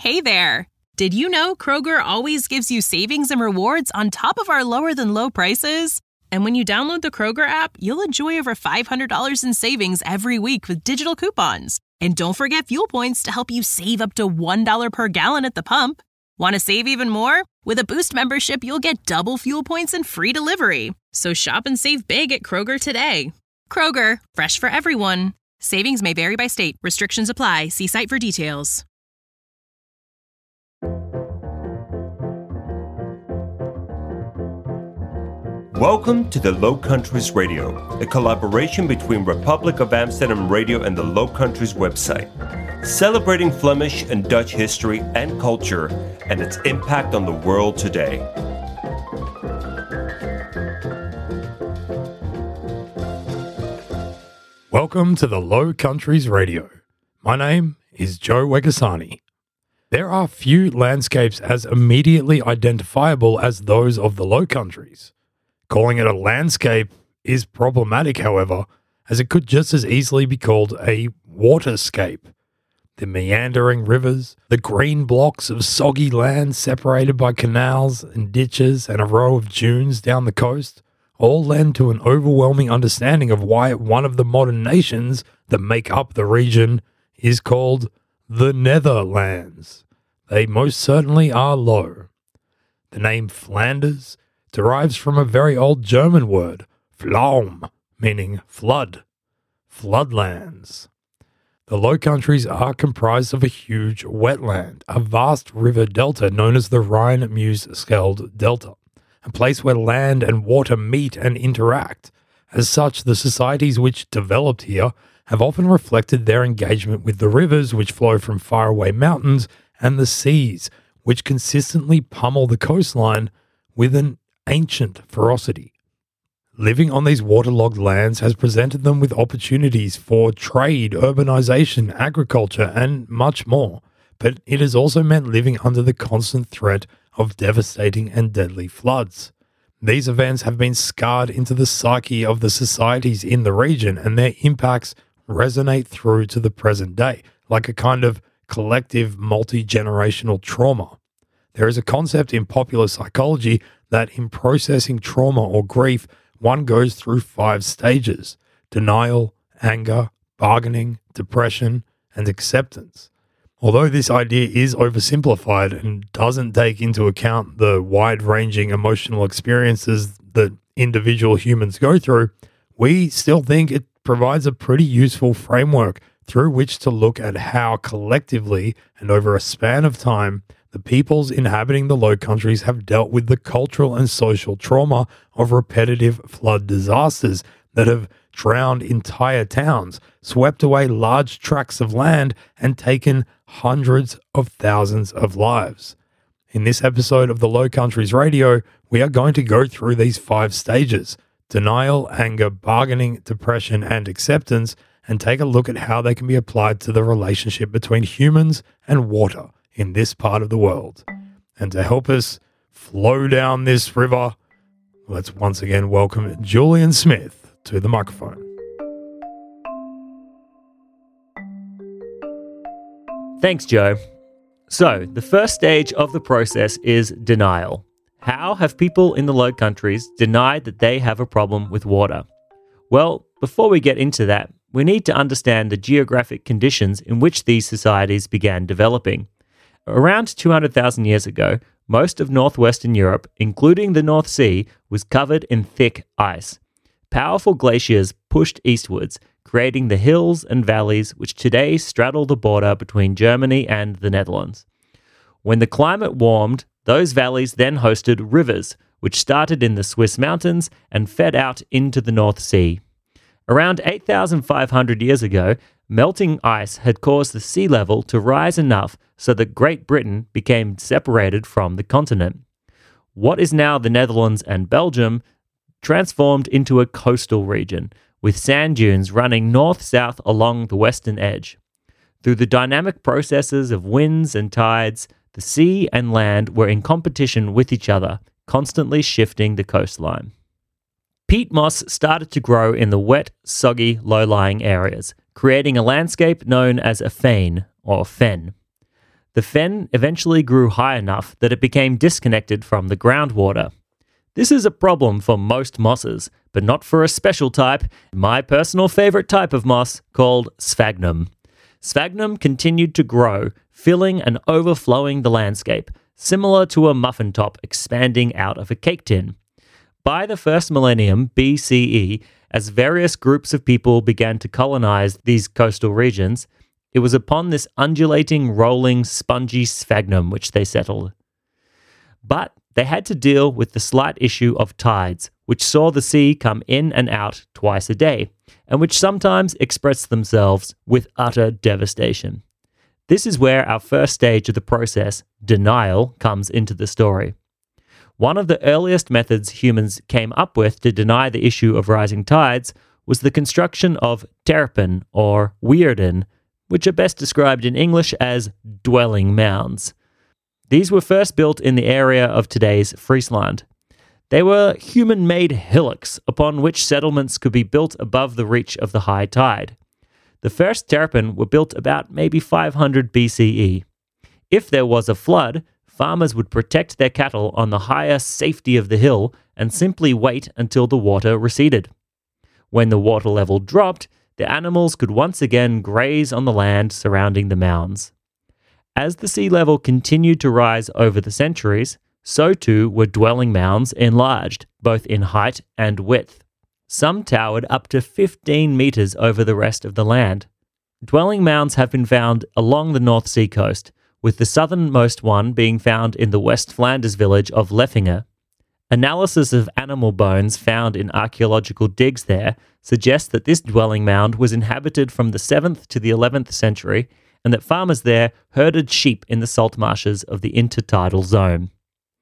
Hey there! Did you know Kroger always gives you savings and rewards on top of our lower-than-low prices? And when you download the Kroger app, you'll enjoy over $500 in savings every week with digital coupons. And don't forget fuel points to help you save up to $1 per gallon at the pump. Want to save even more? With a Boost membership, you'll get double fuel points and free delivery. So shop and save big at Kroger today. Kroger, fresh for everyone. Savings may vary by state. Restrictions apply. See site for details. Welcome to the Low Countries Radio, a collaboration between Republic of Amsterdam Radio and the Low Countries website, celebrating Flemish and Dutch history and culture and its impact on the world today. Welcome to the Low Countries Radio. My name is Joe Wegasani. There are few landscapes as immediately identifiable as those of the Low Countries. Calling it a landscape is problematic, however, as it could just as easily be called a waterscape. The meandering rivers, the green blocks of soggy land separated by canals and ditches and a row of dunes down the coast, all lend to an overwhelming understanding of why one of the modern nations that make up the region is called the Netherlands. They most certainly are low. The name Flanders derives from a very old German word, Flaum, meaning flood, floodlands. The Low Countries are comprised of a huge wetland, a vast river delta known as the Rhine-Meuse-Scheldt Delta, a place where land and water meet and interact. As such, the societies which developed here have often reflected their engagement with the rivers which flow from faraway mountains and the seas, which consistently pummel the coastline with an ancient ferocity. Living on these waterlogged lands has presented them with opportunities for trade, urbanization, agriculture, and much more, but it has also meant living under the constant threat of devastating and deadly floods. These events have been scarred into the psyche of the societies in the region, and their impacts resonate through to the present day, like a kind of collective multi-generational trauma. There is a concept in popular psychology that in processing trauma or grief, one goes through 5 stages: denial, anger, bargaining, depression, and acceptance. Although this idea is oversimplified and doesn't take into account the wide-ranging emotional experiences that individual humans go through, we still think it provides a pretty useful framework through which to look at how collectively and over a span of time the peoples inhabiting the Low Countries have dealt with the cultural and social trauma of repetitive flood disasters that have drowned entire towns, swept away large tracts of land, and taken hundreds of thousands of lives. In this episode of the Low Countries Radio, we are going to go through these 5 stages: denial, anger, bargaining, depression, and acceptance, and take a look at how they can be applied to the relationship between humans and water in this part of the world. And to help us flow down this river, let's once again welcome Julian Smith to the microphone. Thanks, Joe. So, the first stage of the process is denial. How have people in the Low Countries denied that they have a problem with water? Well, before we get into that, we need to understand the geographic conditions in which these societies began developing. Around 200,000 years ago, most of northwestern Europe, including the North Sea, was covered in thick ice. Powerful glaciers pushed eastwards, creating the hills and valleys which today straddle the border between Germany and the Netherlands. When the climate warmed, those valleys then hosted rivers, which started in the Swiss mountains and fed out into the North Sea. Around 8,500 years ago, melting ice had caused the sea level to rise enough so that Great Britain became separated from the continent. What is now the Netherlands and Belgium transformed into a coastal region, with sand dunes running north-south along the western edge. Through the dynamic processes of winds and tides, the sea and land were in competition with each other, constantly shifting the coastline. Peat moss started to grow in the wet, soggy, low-lying areas, creating a landscape known as a fane or fen. The fen eventually grew high enough that it became disconnected from the groundwater. This is a problem for most mosses, but not for a special type, my personal favorite type of moss, called sphagnum. Sphagnum continued to grow, filling and overflowing the landscape, similar to a muffin top expanding out of a cake tin. By the first millennium BCE, as various groups of people began to colonize these coastal regions, it was upon this undulating, rolling, spongy sphagnum which they settled. But they had to deal with the slight issue of tides, which saw the sea come in and out twice a day, and which sometimes expressed themselves with utter devastation. This is where our first stage of the process, denial, comes into the story. One of the earliest methods humans came up with to deny the issue of rising tides was the construction of terpen or weirden, which are best described in English as dwelling mounds. These were first built in the area of today's Friesland. They were human-made hillocks upon which settlements could be built above the reach of the high tide. The first terpen were built about maybe 500 BCE. If there was a flood, farmers would protect their cattle on the higher safety of the hill and simply wait until the water receded. When the water level dropped, the animals could once again graze on the land surrounding the mounds. As the sea level continued to rise over the centuries, so too were dwelling mounds enlarged, both in height and width. Some towered up to 15 meters over the rest of the land. Dwelling mounds have been found along the North Sea coast, with the southernmost one being found in the West Flanders village of Leffinge. Analysis of animal bones found in archaeological digs there suggests that this dwelling mound was inhabited from the 7th to the 11th century, and that farmers there herded sheep in the salt marshes of the intertidal zone.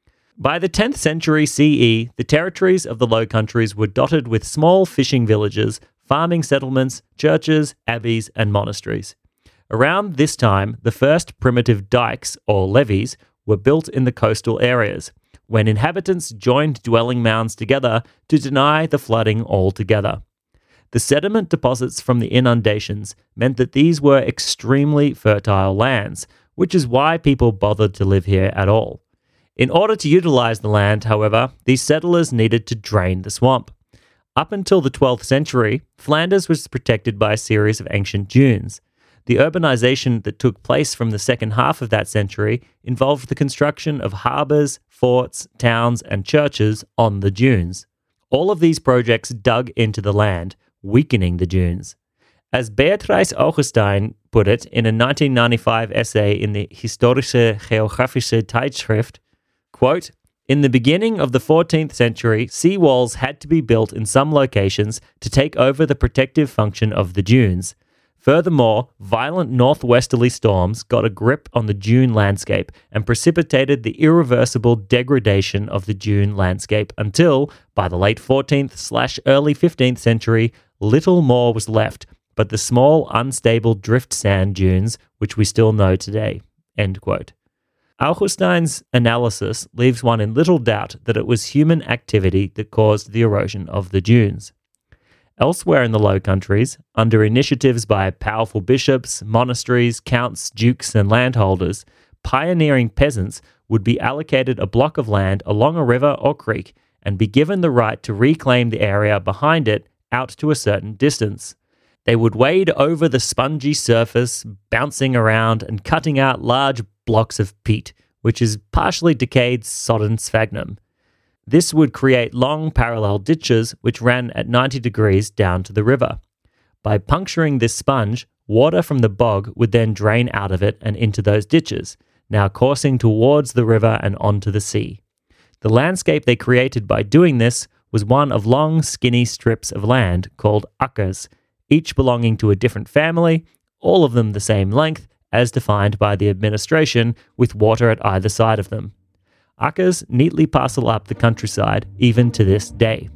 By the 10th century CE, the territories of the Low Countries were dotted with small fishing villages, farming settlements, churches, abbeys, and monasteries. Around this time, the first primitive dikes, or levees, were built in the coastal areas, when inhabitants joined dwelling mounds together to deny the flooding altogether. The sediment deposits from the inundations meant that these were extremely fertile lands, which is why people bothered to live here at all. In order to utilize the land, however, these settlers needed to drain the swamp. Up until the 12th century, Flanders was protected by a series of ancient dunes. The urbanization that took place from the second half of that century involved the construction of harbours, forts, towns, and churches on the dunes. All of these projects dug into the land, weakening the dunes. As Beatrice Augustijn put it in a 1995 essay in the Historische Geographische Tijdschrift, quote, "In the beginning of the 14th century, sea walls had to be built in some locations to take over the protective function of the dunes. Furthermore, violent northwesterly storms got a grip on the dune landscape and precipitated the irreversible degradation of the dune landscape until, by the late 14th/early 15th century, little more was left but the small, unstable drift sand dunes which we still know today." End quote. Augustijn's analysis leaves one in little doubt that it was human activity that caused the erosion of the dunes. Elsewhere in the Low Countries, under initiatives by powerful bishops, monasteries, counts, dukes, and landholders, pioneering peasants would be allocated a block of land along a river or creek and be given the right to reclaim the area behind it out to a certain distance. They would wade over the spongy surface, bouncing around and cutting out large blocks of peat, which is partially decayed sodden sphagnum. This would create long parallel ditches which ran at 90 degrees down to the river. By puncturing this sponge, water from the bog would then drain out of it and into those ditches, now coursing towards the river and onto the sea. The landscape they created by doing this was one of long, skinny strips of land called akkers, each belonging to a different family, all of them the same length, as defined by the administration, with water at either side of them. Akkers neatly parcel up the countryside, even to this day.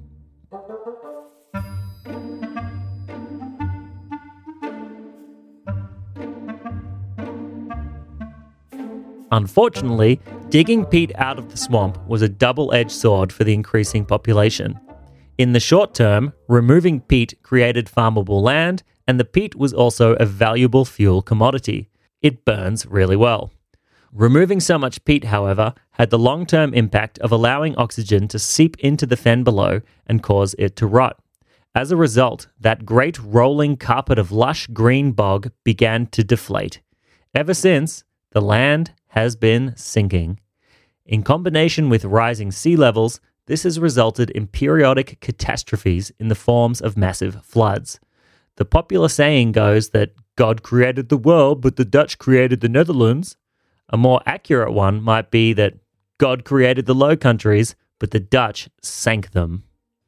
Unfortunately, digging peat out of the swamp was a double-edged sword for the increasing population. In the short term, removing peat created farmable land, and the peat was also a valuable fuel commodity. It burns really well. Removing so much peat, however, had the long-term impact of allowing oxygen to seep into the fen below and cause it to rot. As a result, that great rolling carpet of lush green bog began to deflate. Ever since, the land has been sinking. In combination with rising sea levels, this has resulted in periodic catastrophes in the forms of massive floods. The popular saying goes that God created the world, but the Dutch created the Netherlands. A more accurate one might be that God created the Low Countries, but the Dutch sank them.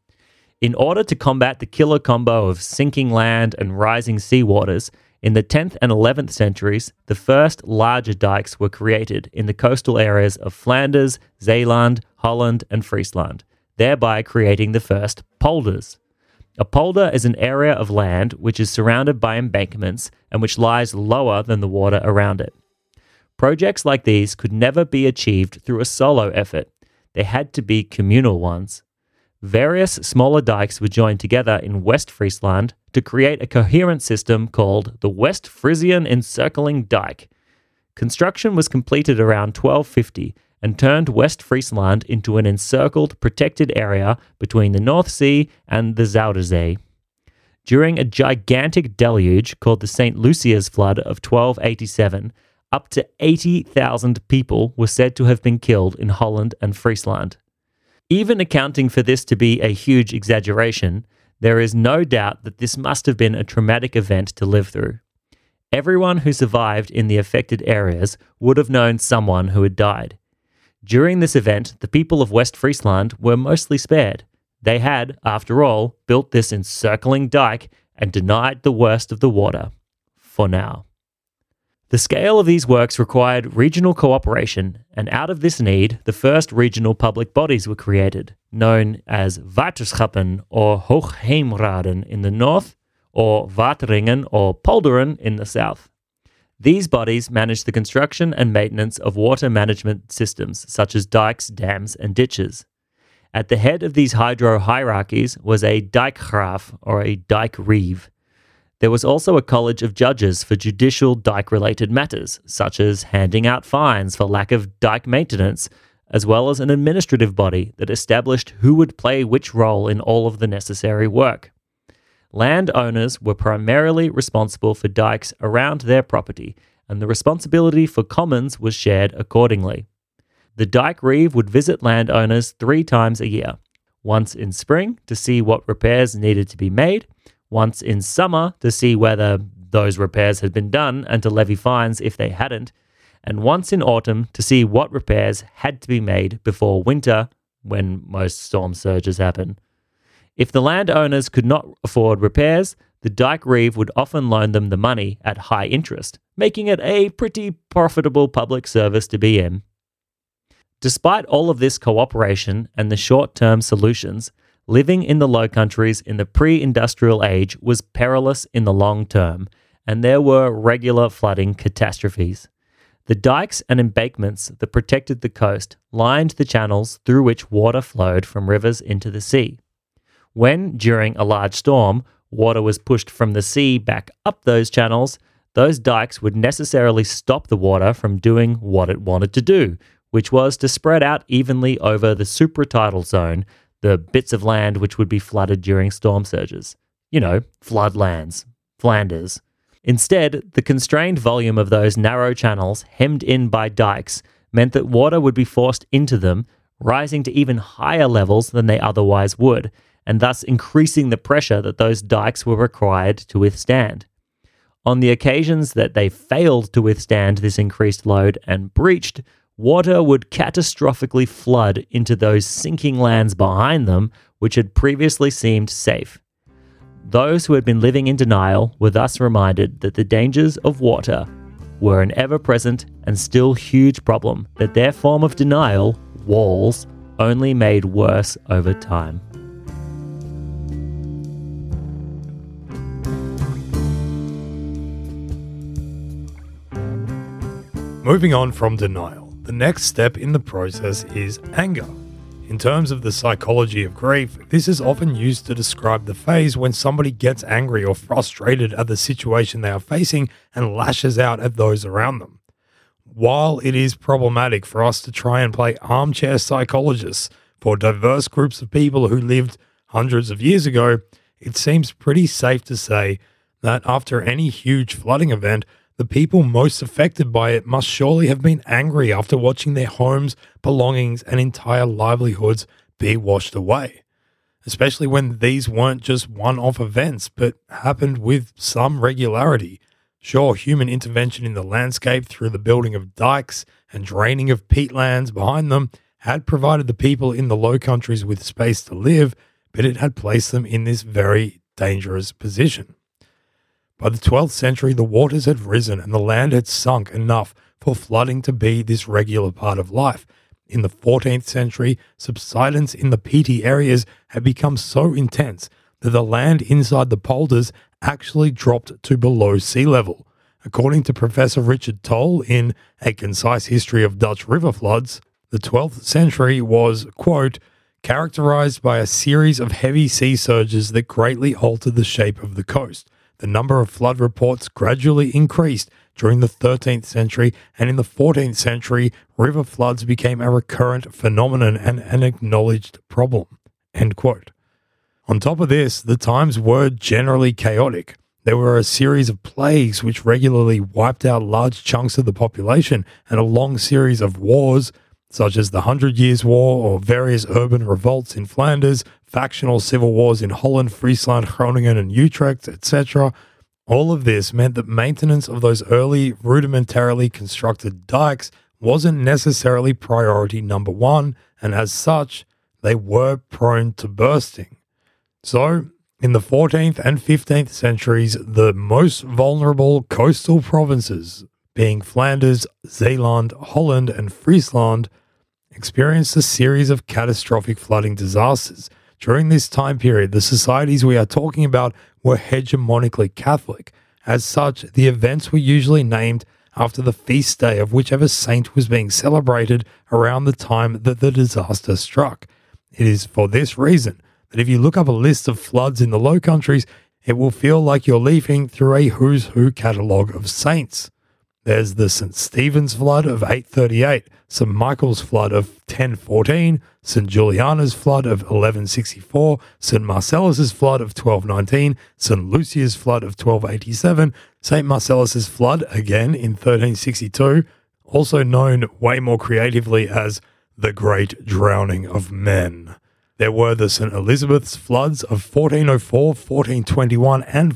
In order to combat the killer combo of sinking land and rising seawaters, in the 10th and 11th centuries, the first larger dikes were created in the coastal areas of Flanders, Zeeland, Holland, and Friesland, thereby creating the first polders. A polder is an area of land which is surrounded by embankments and which lies lower than the water around it. Projects like these could never be achieved through a solo effort. They had to be communal ones. Various smaller dikes were joined together in West Friesland to create a coherent system called the West Frisian Encircling Dike. Construction was completed around 1250 and turned West Friesland into an encircled, protected area between the North Sea and the Zuiderzee. During a gigantic deluge called the St. Lucia's Flood of 1287, up to 80,000 people were said to have been killed in Holland and Friesland. Even accounting for this to be a huge exaggeration, there is no doubt that this must have been a traumatic event to live through. Everyone who survived in the affected areas would have known someone who had died. During this event, the people of West Friesland were mostly spared. They had, after all, built this encircling dike and denied the worst of the water. For now. The scale of these works required regional cooperation, and out of this need, the first regional public bodies were created, known as Waterschappen or Hoogheemraden in the north, or Wateringen or Polderen in the south. These bodies managed the construction and maintenance of water management systems, such as dikes, dams, and ditches. At the head of these hydro hierarchies was a dijkgraaf, or a dike reeve. There was also a college of judges for judicial dike-related matters, such as handing out fines for lack of dike maintenance, as well as an administrative body that established who would play which role in all of the necessary work. Landowners were primarily responsible for dikes around their property, and the responsibility for commons was shared accordingly. The dike reeve would visit landowners 3 times a year, once in spring to see what repairs needed to be made, once in summer to see whether those repairs had been done and to levy fines if they hadn't, and once in autumn to see what repairs had to be made before winter, when most storm surges happen. If the landowners could not afford repairs, the dike reeve would often loan them the money at high interest, making it a pretty profitable public service to be in. Despite all of this cooperation and the short-term solutions, living in the Low Countries in the pre-industrial age was perilous in the long term, and there were regular flooding catastrophes. The dikes and embankments that protected the coast lined the channels through which water flowed from rivers into the sea. When, during a large storm, water was pushed from the sea back up those channels, those dikes would necessarily stop the water from doing what it wanted to do, which was to spread out evenly over the supratidal zone, the bits of land which would be flooded during storm surges. You know, floodlands, Flanders. Instead, the constrained volume of those narrow channels hemmed in by dikes meant that water would be forced into them, rising to even higher levels than they otherwise would, and thus increasing the pressure that those dikes were required to withstand. On the occasions that they failed to withstand this increased load and breached, water would catastrophically flood into those sinking lands behind them, which had previously seemed safe. Those who had been living in denial were thus reminded that the dangers of water were an ever-present and still huge problem that their form of denial, walls, only made worse over time. Moving on from denial, the next step in the process is anger. In terms of the psychology of grief, this is often used to describe the phase when somebody gets angry or frustrated at the situation they are facing and lashes out at those around them. while it is problematic for us to try and play armchair psychologists for diverse groups of people who lived hundreds of years ago, it seems pretty safe to say that after any huge flooding event, the people most affected by it must surely have been angry after watching their homes, belongings, and entire livelihoods be washed away. Especially when these weren't just one-off events, but happened with some regularity. Sure, human intervention in the landscape through the building of dikes and draining of peatlands behind them had provided the people in the Low Countries with space to live, but it had placed them in this very dangerous position. By the 12th century, the waters had risen and the land had sunk enough for flooding to be this regular part of life. In the 14th century, subsidence in the peaty areas had become so intense that the land inside the polders actually dropped to below sea level. According to Professor Richard Toll in A Concise History of Dutch River Floods, the 12th century was, quote, characterized by a series of heavy sea surges that greatly altered the shape of the coast. The number of flood reports gradually increased during the 13th century, and in the 14th century, river floods became a recurrent phenomenon and an acknowledged problem. End quote. On top of this, the times were generally chaotic. There were a series of plagues which regularly wiped out large chunks of the population, and a long series of wars, such as the 100 Years' War or various urban revolts in Flanders, factional civil wars in Holland, Friesland, Groningen, and Utrecht, etc. All of this meant that maintenance of those early rudimentarily constructed dikes wasn't necessarily priority number one, and as such, they were prone to bursting. So, in the 14th and 15th centuries, the most vulnerable coastal provinces, being Flanders, Zeeland, Holland, and Friesland, experienced a series of catastrophic flooding disasters. During this time period, the societies we are talking about were hegemonically Catholic. As such, the events were usually named after the feast day of whichever saint was being celebrated around the time that the disaster struck. It is for this reason that if you look up a list of floods in the Low Countries, it will feel like you're leafing through a who's who catalogue of saints. There's the St. Stephen's flood of 838, St. Michael's flood of 1014, St. Juliana's flood of 1164, St. Marcellus's flood of 1219, St. Lucia's flood of 1287, St. Marcellus's flood again in 1362, also known way more creatively as the Great Drowning of Men. There were the St. Elizabeth's floods of 1404, 1421, and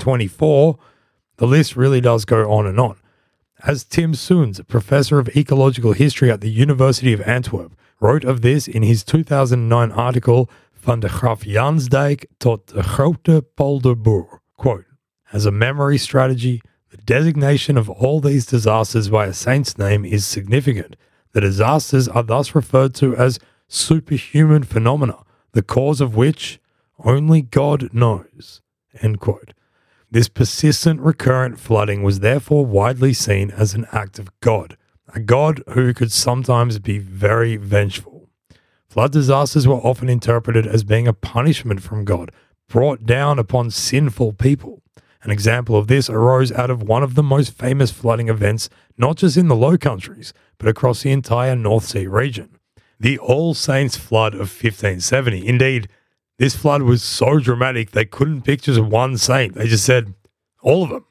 1424. The list really does go on and on. As Tim Soens, professor of ecological history at the University of Antwerp, wrote of this in his 2009 article Van de Graafjansdijk tot de Grote Polderboer, quote, as a memory strategy, the designation of all these disasters by a saint's name is significant. The disasters are thus referred to as superhuman phenomena, the cause of which only God knows, end quote. This persistent, recurrent flooding was therefore widely seen as an act of God, a God who could sometimes be very vengeful. Flood disasters were often interpreted as being a punishment from God, brought down upon sinful people. An example of this arose out of one of the most famous flooding events, not just in the Low Countries, but across the entire North Sea region. The All Saints flood of 1570. Indeed, this flood was so dramatic they couldn't pick just one saint. They just said, all of them.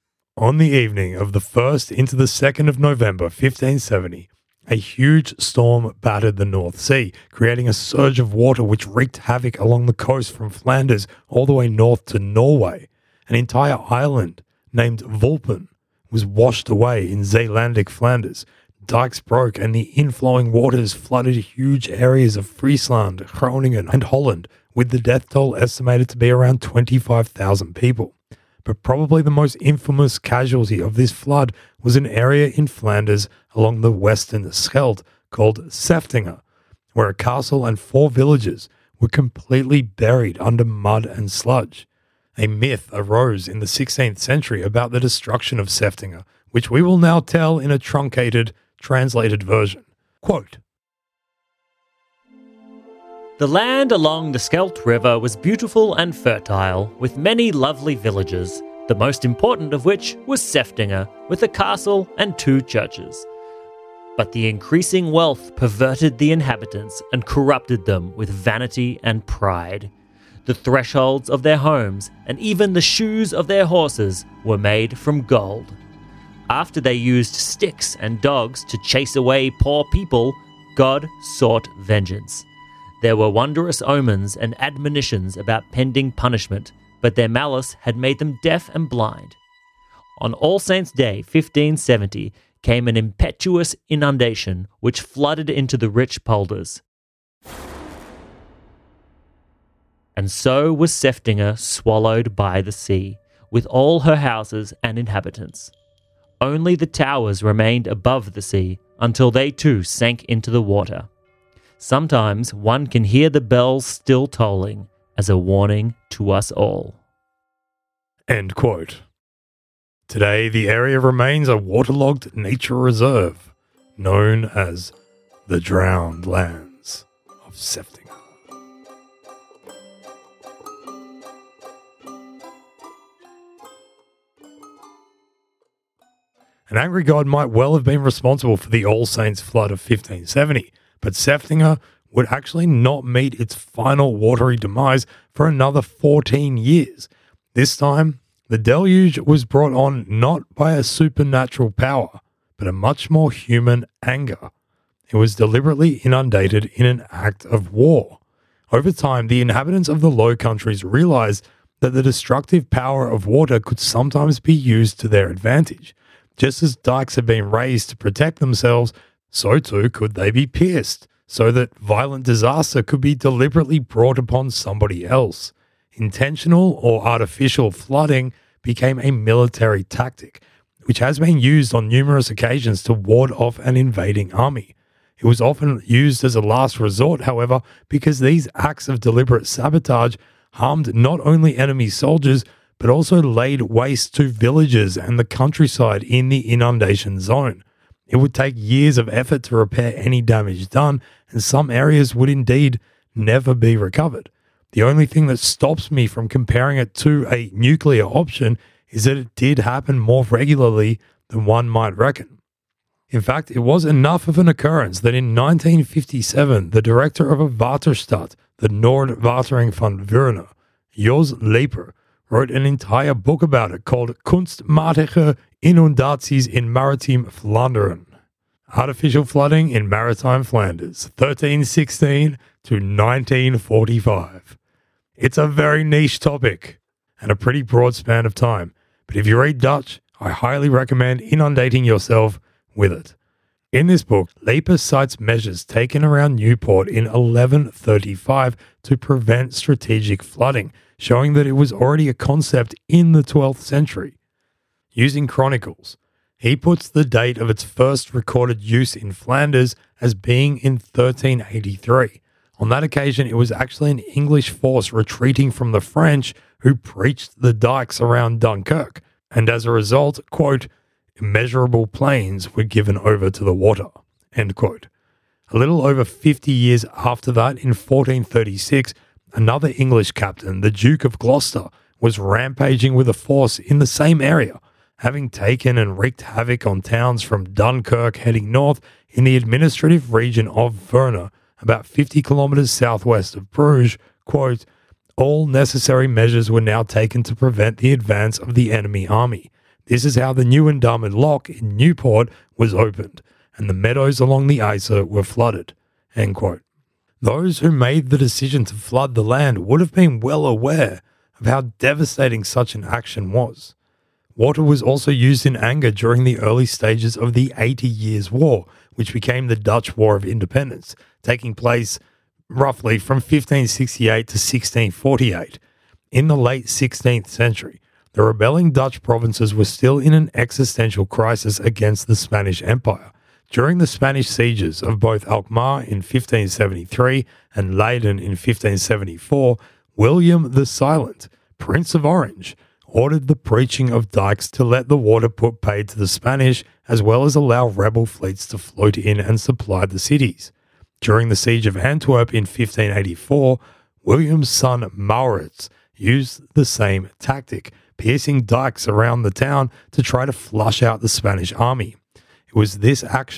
On the evening of the 1st into the 2nd of November 1570, a huge storm battered the North Sea, creating a surge of water which wreaked havoc along the coast from Flanders all the way north to Norway. An entire island named Vulpen was washed away in Zeelandic Flanders. Dikes broke and the inflowing waters flooded huge areas of Friesland, Groningen, and Holland, with the death toll estimated to be around 25,000 people. But probably the most infamous casualty of this flood was an area in Flanders along the western Scheldt called Seftinge, where a castle and 4 villages were completely buried under mud and sludge. A myth arose in the 16th century about the destruction of Seftinge, which we will now tell in a truncated, translated version. Quote, the land along the Scheldt River was beautiful and fertile, with many lovely villages, the most important of which was Seftinge, with a castle and 2 churches. But the increasing wealth perverted the inhabitants and corrupted them with vanity and pride. The thresholds of their homes and even the shoes of their horses were made from gold. After they used sticks and dogs to chase away poor people, God sought vengeance. There were wondrous omens and admonitions about pending punishment, but their malice had made them deaf and blind. On All Saints' Day, 1570, came an impetuous inundation which flooded into the rich polders. And so was Seftinger swallowed by the sea, with all her houses and inhabitants. Only the towers remained above the sea until they too sank into the water. Sometimes one can hear the bells still tolling as a warning to us all. End quote. Today, the area remains a waterlogged nature reserve known as the Drowned Lands of Seftinger. An angry god might well have been responsible for the All Saints flood of 1570, but Seftinger would actually not meet its final watery demise for another 14 years. This time, the deluge was brought on not by a supernatural power, but a much more human anger. It was deliberately inundated in an act of war. Over time, the inhabitants of the Low Countries realized that the destructive power of water could sometimes be used to their advantage. Just as dikes had been raised to protect themselves, so too could they be pierced, so that violent disaster could be deliberately brought upon somebody else. Intentional or artificial flooding became a military tactic, which has been used on numerous occasions to ward off an invading army. It was often used as a last resort, however, because these acts of deliberate sabotage harmed not only enemy soldiers, but also laid waste to villages and the countryside in the inundation zone. It would take years of effort to repair any damage done, and some areas would indeed never be recovered. The only thing that stops me from comparing it to a nuclear option is that it did happen more regularly than one might reckon. In fact, it was enough of an occurrence that in 1957, the director of a Waterstadt, the Nordwatering van Veurne, Jos Leper, wrote an entire book about it called Kunstmatige Inundaties in Maritime Vlaanderen. Artificial flooding in maritime Flanders, 1316 to 1945. It's a very niche topic and a pretty broad span of time, but if you read Dutch, I highly recommend inundating yourself with it. In this book, Leper cites measures taken around Newport in 1135 to prevent strategic flooding, showing that it was already a concept in the 12th century. Using chronicles, he puts the date of its first recorded use in Flanders as being in 1383. On that occasion, it was actually an English force retreating from the French who breached the dikes around Dunkirk, and as a result, quote, immeasurable plains were given over to the water, end quote. A little over 50 years after that, in 1436, another English captain, the Duke of Gloucester, was rampaging with a force in the same area, having taken and wreaked havoc on towns from Dunkirk heading north in the administrative region of Veurne, about 50 kilometers southwest of Bruges. Quote, all necessary measures were now taken to prevent the advance of the enemy army. This is how the Nieuwendamme Lock in Newport was opened, and the meadows along the Iser were flooded, end quote. Those who made the decision to flood the land would have been well aware of how devastating such an action was. Water was also used in anger during the early stages of the 80 Years' War, which became the Dutch War of Independence, taking place roughly from 1568 to 1648. In the late 16th century, the rebelling Dutch provinces were still in an existential crisis against the Spanish Empire. During the Spanish sieges of both Alkmaar in 1573 and Leiden in 1574, William the Silent, Prince of Orange, ordered the breaching of dikes to let the water put paid to the Spanish, as well as allow rebel fleets to float in and supply the cities. During the siege of Antwerp in 1584, William's son Maurits used the same tactic, piercing dikes around the town to try to flush out the Spanish army. It was this action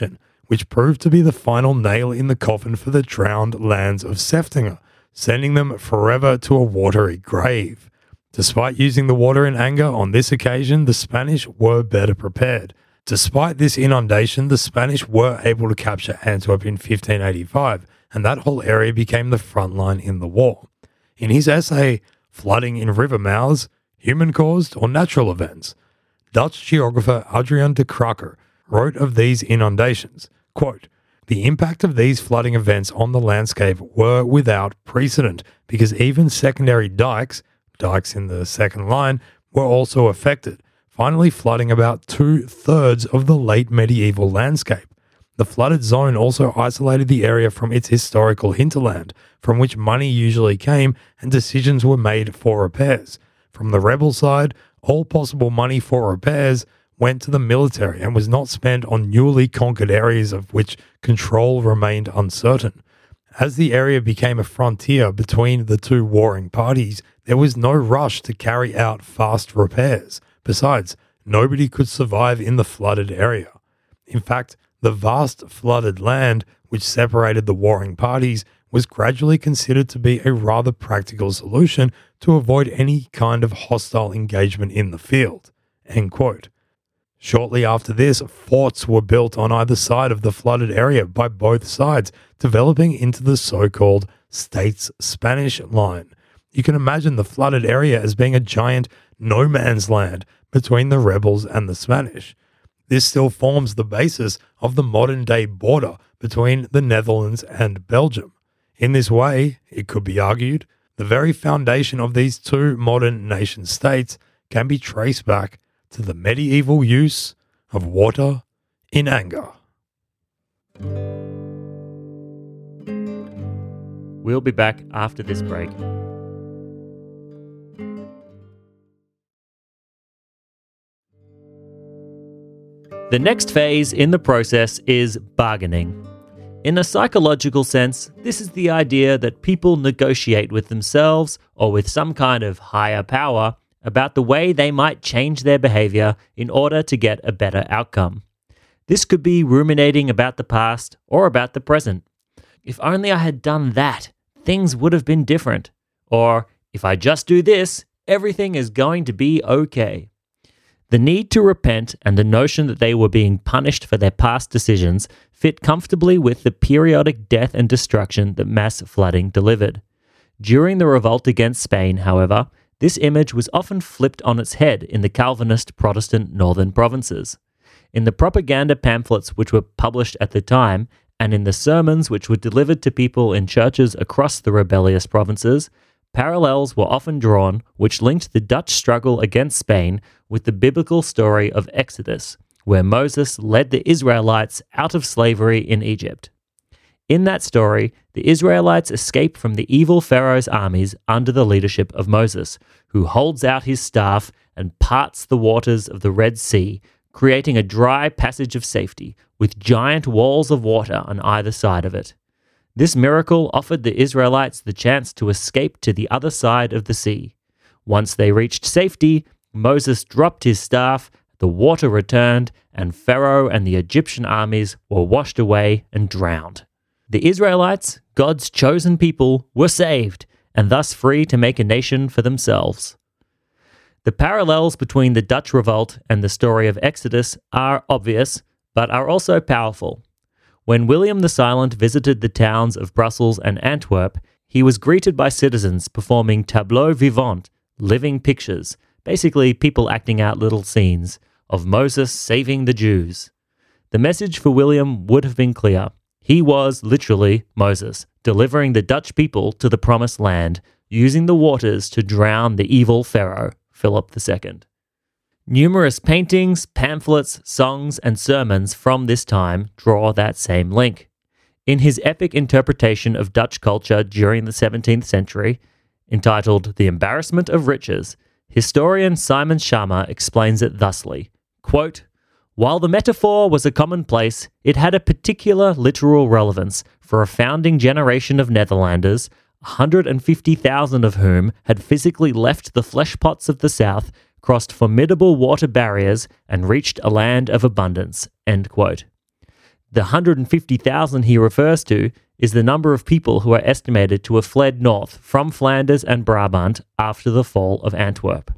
which proved to be the final nail in the coffin for the drowned lands of Seftinger, sending them forever to a watery grave. Despite using the water in anger on this occasion, the Spanish were better prepared. Despite this inundation, the Spanish were able to capture Antwerp in 1585, and that whole area became the front line in the war. In his essay, Flooding in River Mouths, Human-Caused or Natural Events, Dutch geographer Adriaan de Kraker wrote of these inundations, quote, "The impact of these flooding events on the landscape were without precedent because even secondary dikes in the second line, were also affected, finally flooding about 2/3 of the late medieval landscape. The flooded zone also isolated the area from its historical hinterland, from which money usually came and decisions were made for repairs. From the rebel side, all possible money for repairs went to the military and was not spent on newly conquered areas of which control remained uncertain. As the area became a frontier between the two warring parties, there was no rush to carry out fast repairs. Besides, nobody could survive in the flooded area. In fact, the vast flooded land which separated the warring parties was gradually considered to be a rather practical solution to avoid any kind of hostile engagement in the field." End quote. Shortly after this, forts were built on either side of the flooded area by both sides, developing into the so-called States Spanish line. You can imagine the flooded area as being a giant no man's land between the rebels and the Spanish. This still forms the basis of the modern-day border between the Netherlands and Belgium. In this way, it could be argued, the very foundation of these two modern nation-states can be traced back to the medieval use of water in anger. We'll be back after this break. The next phase in the process is bargaining. In a psychological sense, this is the idea that people negotiate with themselves or with some kind of higher power about the way they might change their behavior in order to get a better outcome. This could be ruminating about the past or about the present. If only I had done that, things would have been different. Or, if I just do this, everything is going to be okay. The need to repent and the notion that they were being punished for their past decisions fit comfortably with the periodic death and destruction that mass flooding delivered. During the revolt against Spain, however, this image was often flipped on its head in the Calvinist Protestant northern provinces. In the propaganda pamphlets which were published at the time, and in the sermons which were delivered to people in churches across the rebellious provinces, parallels were often drawn which linked the Dutch struggle against Spain with the biblical story of Exodus, where Moses led the Israelites out of slavery in Egypt. In that story, the Israelites escape from the evil Pharaoh's armies under the leadership of Moses, who holds out his staff and parts the waters of the Red Sea, creating a dry passage of safety with giant walls of water on either side of it. This miracle offered the Israelites the chance to escape to the other side of the sea. Once they reached safety, Moses dropped his staff, the water returned, and Pharaoh and the Egyptian armies were washed away and drowned. The Israelites, God's chosen people, were saved, and thus free to make a nation for themselves. The parallels between the Dutch revolt and the story of Exodus are obvious, but are also powerful. When William the Silent visited the towns of Brussels and Antwerp, he was greeted by citizens performing tableaux vivants, living pictures, basically people acting out little scenes, of Moses saving the Jews. The message for William would have been clear. He was, literally, Moses, delivering the Dutch people to the promised land, using the waters to drown the evil Pharaoh, Philip II. Numerous paintings, pamphlets, songs, and sermons from this time draw that same link. In his epic interpretation of Dutch culture during the 17th century, entitled The Embarrassment of Riches, historian Simon Schama explains it thusly, quote, "While the metaphor was a commonplace, it had a particular literal relevance for a founding generation of Netherlanders, 150,000 of whom had physically left the flesh pots of the south, crossed formidable water barriers, and reached a land of abundance." End quote. The 150,000 he refers to is the number of people who are estimated to have fled north from Flanders and Brabant after the fall of Antwerp.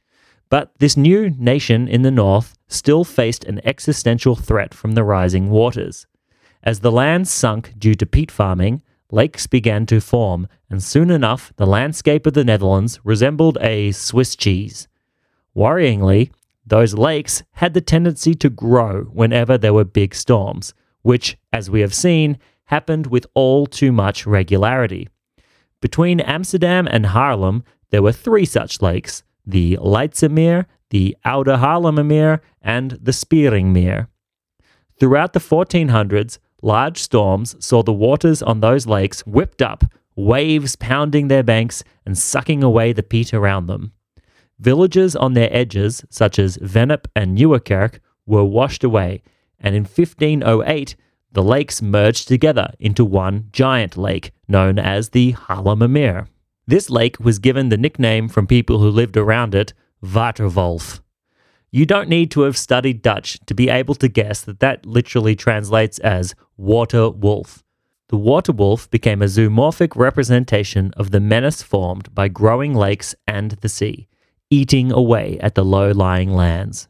But this new nation in the north still faced an existential threat from the rising waters. As the land sunk due to peat farming, lakes began to form, and soon enough the landscape of the Netherlands resembled a Swiss cheese. Worryingly, those lakes had the tendency to grow whenever there were big storms, which, as we have seen, happened with all too much regularity. Between Amsterdam and Haarlem, there were 3 such lakes: the Leidse Meer, the Oude Haarlemmermeer, and the Spieringmeer. Throughout the 1400s, large storms saw the waters on those lakes whipped up, waves pounding their banks and sucking away the peat around them. Villages on their edges, such as Vennep and Nieuwerkerk, were washed away, and in 1508, the lakes merged together into one giant lake known as the Haarlemmermeer. This lake was given the nickname from people who lived around it, Waterwolf. You don't need to have studied Dutch to be able to guess that that literally translates as water wolf. The water wolf became a zoomorphic representation of the menace formed by growing lakes and the sea, eating away at the low-lying lands.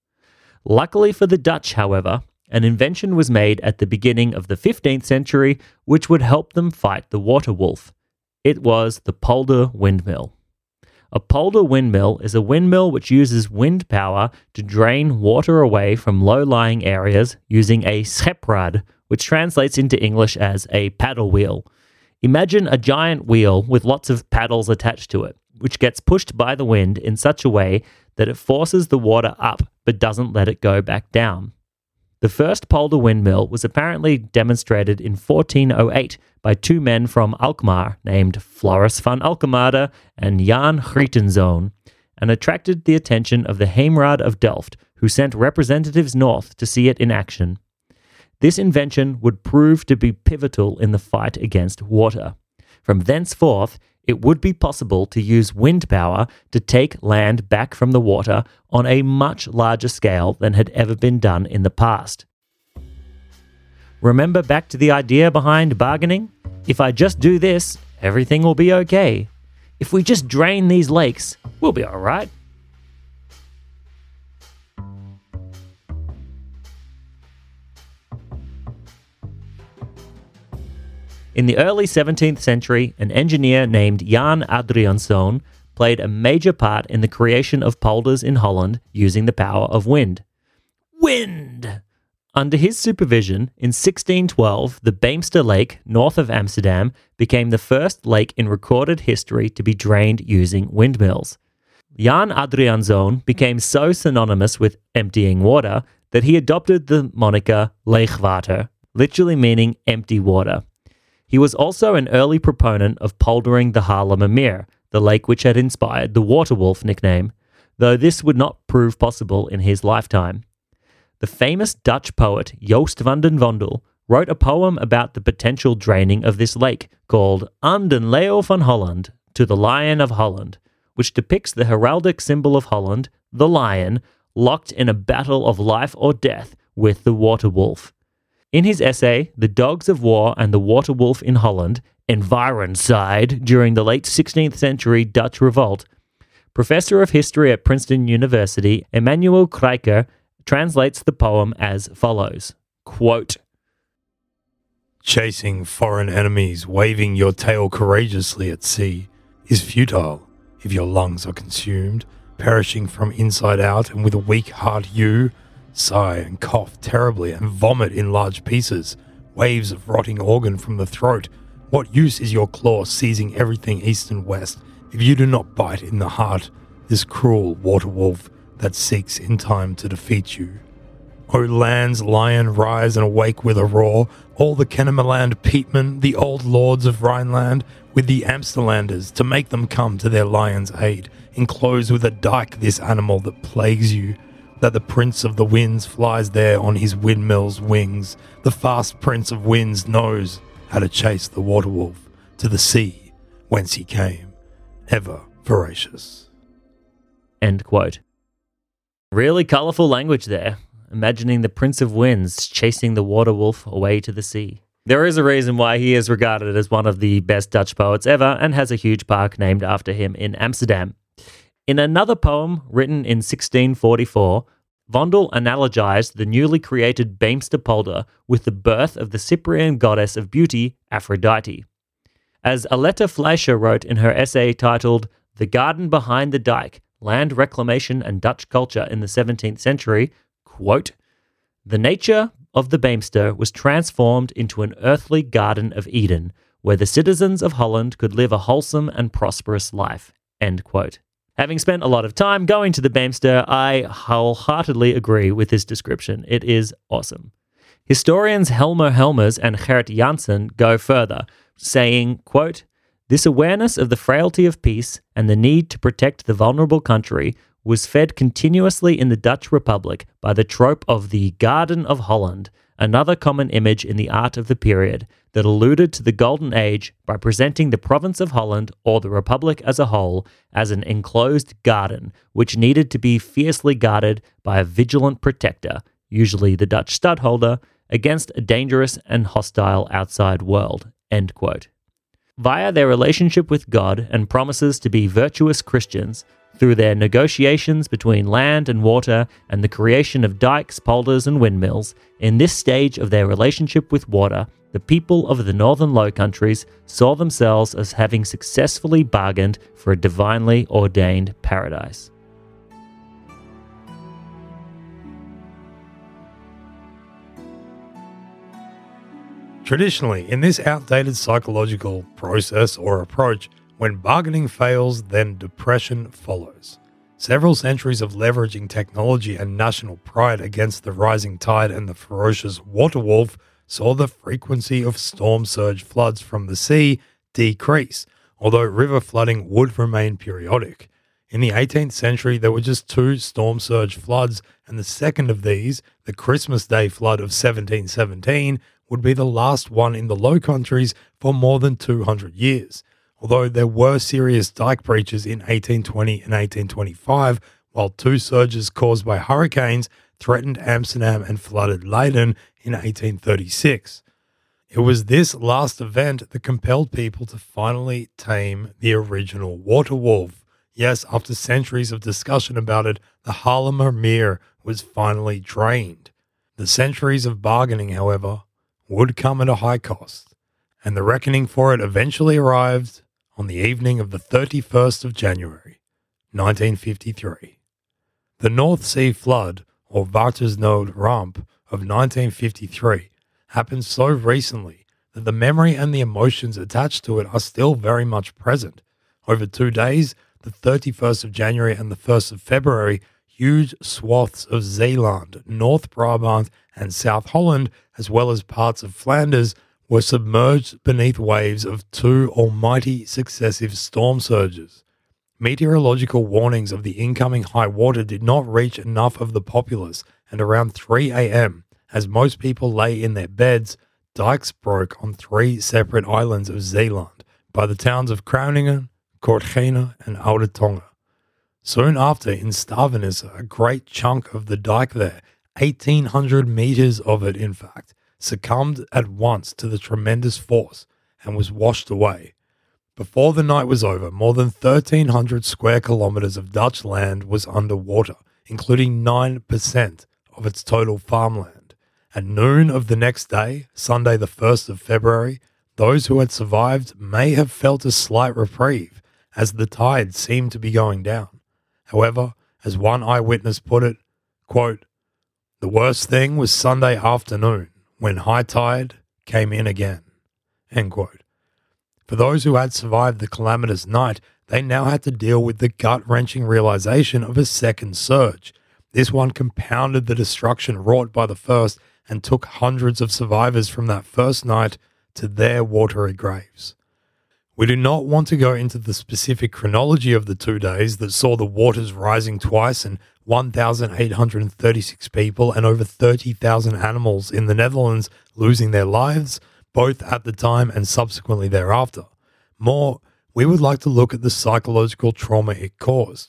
Luckily for the Dutch, however, an invention was made at the beginning of the 15th century which would help them fight the water wolf. It was the polder windmill. A polder windmill is a windmill which uses wind power to drain water away from low-lying areas using a scheprad, which translates into English as a paddle wheel. Imagine a giant wheel with lots of paddles attached to it, which gets pushed by the wind in such a way that it forces the water up but doesn't let it go back down. The first polder windmill was apparently demonstrated in 1408 by 2 men from Alkmaar named Floris van Alkemade and Jan Grietenzoon, and attracted the attention of the Heemraad of Delft, who sent representatives north to see it in action. This invention would prove to be pivotal in the fight against water. From thenceforth, it would be possible to use wind power to take land back from the water on a much larger scale than had ever been done in the past. Remember back to the idea behind bargaining? If I just do this, everything will be okay. If we just drain these lakes, we'll be all right. In the early 17th century, an engineer named Jan Adriaanszoon played a major part in the creation of polders in Holland using the power of wind. Wind! Under his supervision, in 1612, the Beemster Lake, north of Amsterdam, became the first lake in recorded history to be drained using windmills. Jan Adriaanszoon became so synonymous with emptying water that he adopted the moniker leegwater, literally meaning empty water. He was also an early proponent of poldering the Haarlemmermeer, the lake which had inspired the Waterwolf nickname, though this would not prove possible in his lifetime. The famous Dutch poet Joost van den Vondel wrote a poem about the potential draining of this lake called Aan den Leeuw van Holland, to the Lion of Holland, which depicts the heraldic symbol of Holland, the lion, locked in a battle of life or death with the water wolf. In his essay, The Dogs of War and the Water Wolf in Holland, Environside, during the late 16th century Dutch revolt, Professor of History at Princeton University, Emmanuel Krijker, translates the poem as follows, quote, "Chasing foreign enemies, waving your tail courageously at sea, is futile if your lungs are consumed, perishing from inside out, and with a weak heart you sigh and cough terribly and vomit in large pieces, waves of rotting organ from the throat. What use is your claw seizing everything east and west if you do not bite in the heart this cruel water wolf that seeks in time to defeat you? O land's lion, rise and awake with a roar, all the Kennemerland peatmen, the old lords of Rhineland, with the Amsterlanders, to make them come to their lion's aid, enclose with a dike this animal that plagues you, that the prince of the winds flies there on his windmill's wings. The fast prince of winds knows how to chase the water wolf to the sea whence he came, ever voracious." End quote. Really colourful language there. imagining the Prince of Winds chasing the water wolf away to the sea. There is a reason why he is regarded as one of the best Dutch poets ever and has a huge park named after him in Amsterdam. In another poem written in 1644, Vondel analogized the newly created Beemsterpolder with the birth of the Cyprian goddess of beauty, Aphrodite. As Aletta Fleischer wrote in her essay titled The Garden Behind the Dike, Land Reclamation and Dutch Culture in the 17th Century, quote, "The nature of the Beemster was transformed into an earthly Garden of Eden, where the citizens of Holland could live a wholesome and prosperous life." End quote. Having spent a lot of time going to the Beemster, I wholeheartedly agree with this description. It is awesome. Historians Helmer Helmers and Gert Janssen go further, saying, quote, "This awareness of the frailty of peace and the need to protect the vulnerable country was fed continuously in the Dutch Republic by the trope of the Garden of Holland, another common image in the art of the period that alluded to the Golden Age by presenting the province of Holland, or the Republic as a whole, as an enclosed garden which needed to be fiercely guarded by a vigilant protector, usually the Dutch stadtholder, against a dangerous and hostile outside world." End quote. Via their relationship with God and promises to be virtuous Christians, through their negotiations between land and water and the creation of dikes, polders, and windmills, in this stage of their relationship with water, the people of the northern Low Countries saw themselves as having successfully bargained for a divinely ordained paradise. Traditionally, in this outdated psychological process or approach, when bargaining fails, then depression follows. Several centuries of leveraging technology and national pride against the rising tide and the ferocious water wolf saw the frequency of storm surge floods from the sea decrease, although river flooding would remain periodic. In the 18th century, there were just 2 storm surge floods, and the second of these, the Christmas Day flood of 1717, would be the last one in the Low Countries for more than 200 years. Although there were serious dike breaches in 1820 and 1825, while 2 surges caused by hurricanes threatened Amsterdam and flooded Leiden in 1836. It was this last event that compelled people to finally tame the original water wolf. Yes, after centuries of discussion about it, the Haarlemmer Meer was finally drained. The centuries of bargaining, however, would come at a high cost, and the reckoning for it eventually arrived on the evening of the 31st of January, 1953. The North Sea flood, or Watersnood Ramp, of 1953 happened so recently that the memory and the emotions attached to it are still very much present. Over 2 days, the 31st of January and the 1st of February, huge swaths of Zeeland, North Brabant, and South Holland, as well as parts of Flanders, were submerged beneath waves of 2 almighty successive storm surges. Meteorological warnings of the incoming high water did not reach enough of the populace, and around 3 a.m., as most people lay in their beds, dikes broke on 3 separate islands of Zeeland by the towns of Krauningen, Kortgene, and Oude Tonge. Soon after, in Stavenisse, a great chunk of the dike there, 1,800 meters of it in fact, succumbed at once to the tremendous force and was washed away. Before the night was over, more than 1,300 square kilometers of Dutch land was underwater, including 9% of its total farmland. At noon of the next day, Sunday the 1st of February, those who had survived may have felt a slight reprieve, as the tide seemed to be going down. However, as one eyewitness put it, quote, "The worst thing was Sunday afternoon, when high tide came in again." End quote. For those who had survived the calamitous night, they now had to deal with the gut-wrenching realization of a second surge. This one compounded the destruction wrought by the first and took hundreds of survivors from that first night to their watery graves. We do not want to go into the specific chronology of the 2 days that saw the waters rising twice and 1,836 people and over 30,000 animals in the Netherlands losing their lives, both at the time and subsequently thereafter. More, we would like to look at the psychological trauma it caused.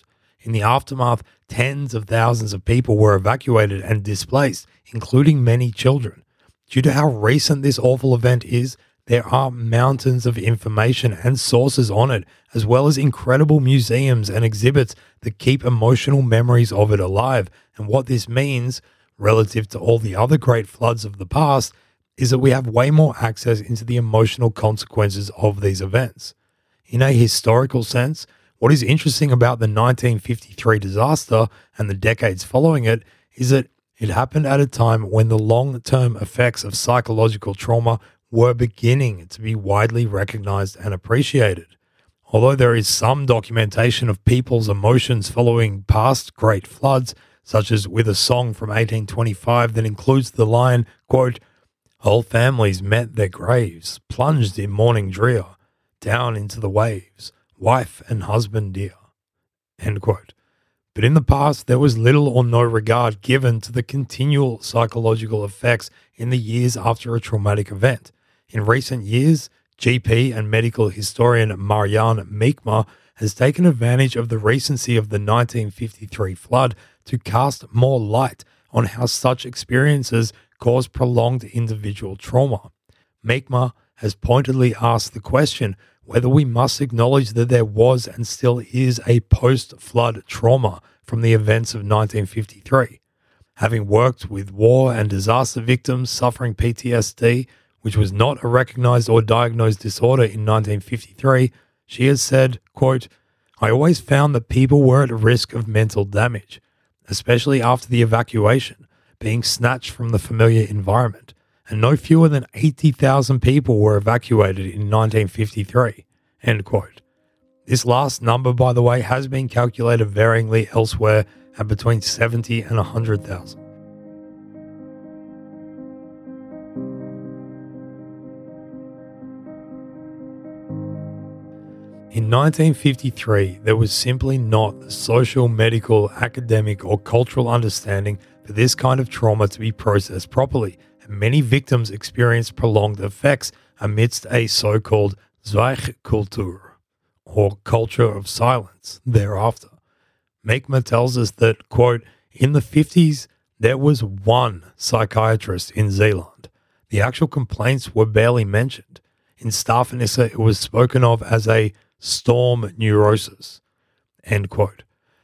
In the aftermath, tens of thousands of people were evacuated and displaced, including many children. Due to how recent this awful event is, there are mountains of information and sources on it, as well as incredible museums and exhibits that keep emotional memories of it alive. And what this means, relative to all the other great floods of the past, is that we have way more access into the emotional consequences of these events. In a historical sense, what is interesting about the 1953 disaster and the decades following it is that it happened at a time when the long-term effects of psychological trauma were beginning to be widely recognized and appreciated. Although there is some documentation of people's emotions following past great floods, such as with a song from 1825 that includes the line, quote, "Whole families met their graves, plunged in mourning drear, down into the waves, wife and husband dear," end quote. But in the past, there was little or no regard given to the continual psychological effects in the years after a traumatic event. In recent years, GP and medical historian Marianne Meekma has taken advantage of the recency of the 1953 flood to cast more light on how such experiences cause prolonged individual trauma. Meekma has pointedly asked the question whether we must acknowledge that there was and still is a post-flood trauma from the events of 1953. Having worked with war and disaster victims suffering PTSD, which was not a recognized or diagnosed disorder in 1953, she has said, quote, "I always found that people were at risk of mental damage, especially after the evacuation, being snatched from the familiar environment, and no fewer than 80,000 people were evacuated in 1953, end quote. This last number, by the way, has been calculated varyingly elsewhere at between 70 and 100,000. In 1953, there was simply not the social, medical, academic, or cultural understanding for this kind of trauma to be processed properly, and many victims experienced prolonged effects amidst a so-called Zwijgcultuur, or culture of silence, thereafter. Meekma tells us that, quote, "In the 50s, there was one psychiatrist in Zeeland. The actual complaints were barely mentioned. In Stafanissa, it was spoken of as a storm neurosis," end quote.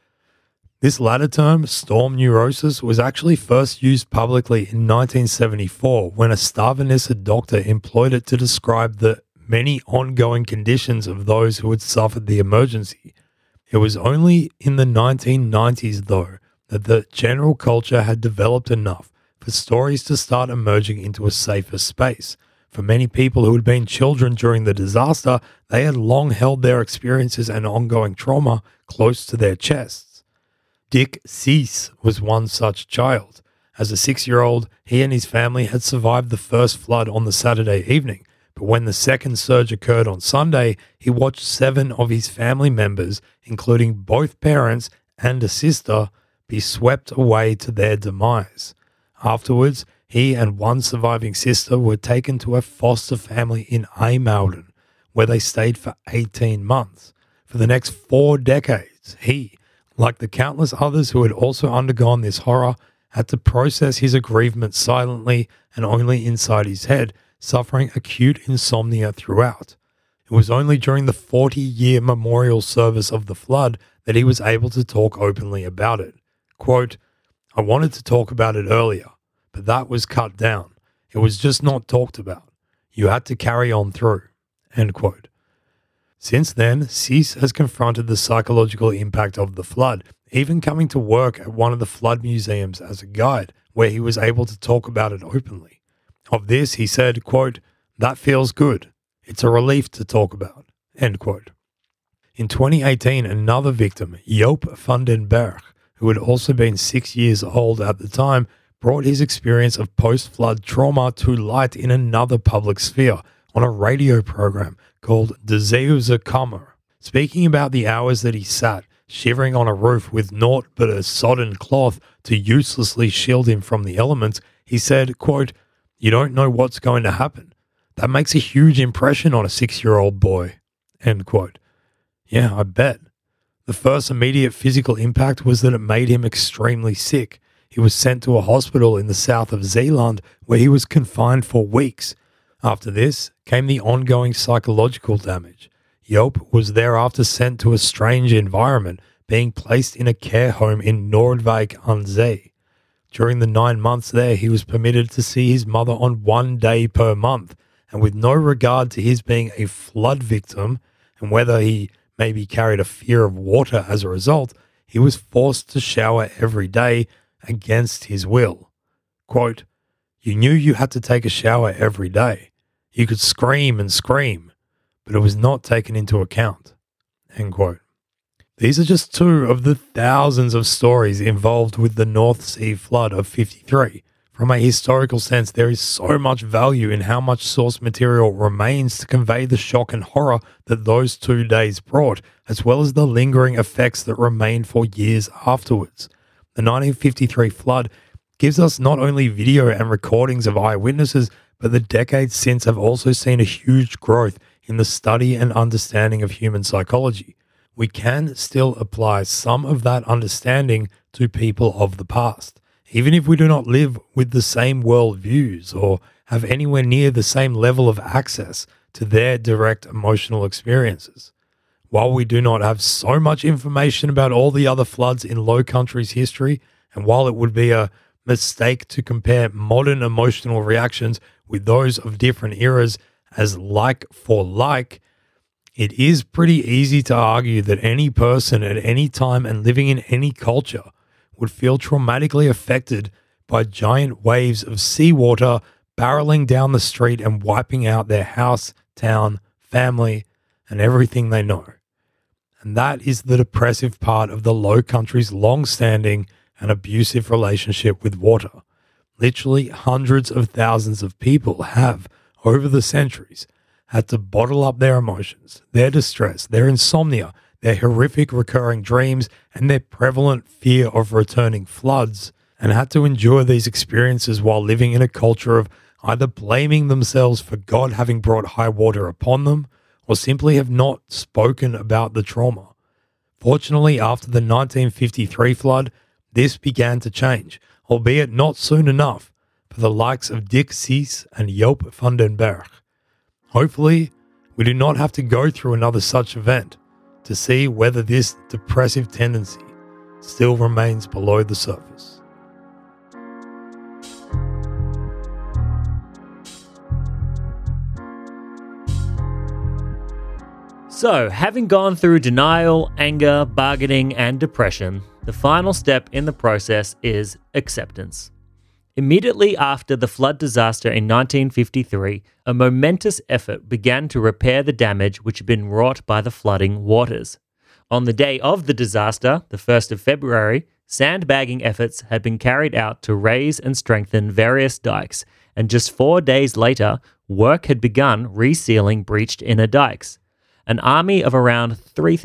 This latter term, storm neurosis, was actually first used publicly in 1974 when a Stafanissa doctor employed it to describe the many ongoing conditions of those who had suffered the emergency. It was only in the 1990s, though, that the general culture had developed enough for stories to start emerging into a safer space. For many people who had been children during the disaster, they had long held their experiences and ongoing trauma close to their chests. Dick Cease was one such child. As a 6-year-old, he and his family had survived the first flood on the Saturday evening, but when the second surge occurred on Sunday, he watched 7 of his family members, including both parents and a sister, be swept away to their demise. Afterwards, he and one surviving sister were taken to a foster family in IJmuiden, where they stayed for 18 months. For the next 4 decades, he, like the countless others who had also undergone this horror, had to process his aggrievement silently and only inside his head, suffering acute insomnia throughout. It was only during the 40-year memorial service of the flood that he was able to talk openly about it. Quote, "I wanted to talk about it earlier, but that was cut down. It was just not talked about. You had to carry on through," end quote. Since then, Cease has confronted the psychological impact of the flood, even coming to work at one of the flood museums as a guide, where he was able to talk about it openly. Of this, he said, quote, "That feels good. It's a relief to talk about," end quote. In 2018, another victim, Joop van den Berg, who had also been 6 years old at the time, brought his experience of post-flood trauma to light in another public sphere on a radio program called De Zeeuwse Kamer. Speaking about the hours that he sat, shivering on a roof with naught but a sodden cloth to uselessly shield him from the elements, he said, quote, "You don't know what's going to happen. That makes a huge impression on a 6-year-old boy," end quote. Yeah, I bet. The first immediate physical impact was that it made him extremely sick. He was sent to a hospital in the south of Zeeland where he was confined for weeks. After this came the ongoing psychological damage. Joop was thereafter sent to a strange environment, being placed in a care home in Noordwijk aan Zee. During the 9 months there, he was permitted to see his mother on 1 day per month, and with no regard to his being a flood victim and whether he maybe carried a fear of water as a result, he was forced to shower every day against his will. Quote, "You knew you had to take a shower every day. You could scream and scream, but it was not taken into account." End quote. These are just two of the thousands of stories involved with the North Sea flood of 53. From a historical sense, there is so much value in how much source material remains to convey the shock and horror that those 2 days brought, as well as the lingering effects that remain for years afterwards. The 1953 flood gives us not only video and recordings of eyewitnesses, but the decades since have also seen a huge growth in the study and understanding of human psychology. We can still apply some of that understanding to people of the past, even if we do not live with the same worldviews or have anywhere near the same level of access to their direct emotional experiences. While we do not have so much information about all the other floods in Low Country's history, and while it would be a mistake to compare modern emotional reactions with those of different eras as like for like, it is pretty easy to argue that any person at any time and living in any culture would feel traumatically affected by giant waves of seawater barreling down the street and wiping out their house, town, family, and everything they know. And that is the depressive part of the Low Country's long-standing and abusive relationship with water. Literally hundreds of thousands of people have, over the centuries, had to bottle up their emotions, their distress, their insomnia, their horrific recurring dreams, and their prevalent fear of returning floods, and had to endure these experiences while living in a culture of either blaming themselves for God having brought high water upon them, or simply have not spoken about the trauma. Fortunately, after the 1953 flood, this began to change, albeit not soon enough, for the likes of Dick Sees and Joop van den Berg. Hopefully, we do not have to go through another such event to see whether this depressive tendency still remains below the surface. So, having gone through denial, anger, bargaining, and depression, the final step in the process is acceptance. Immediately after the flood disaster in 1953, a momentous effort began to repair the damage which had been wrought by the flooding waters. On the day of the disaster, the 1st of February, sandbagging efforts had been carried out to raise and strengthen various dikes, and just 4 days later, work had begun resealing breached inner dikes. An army of around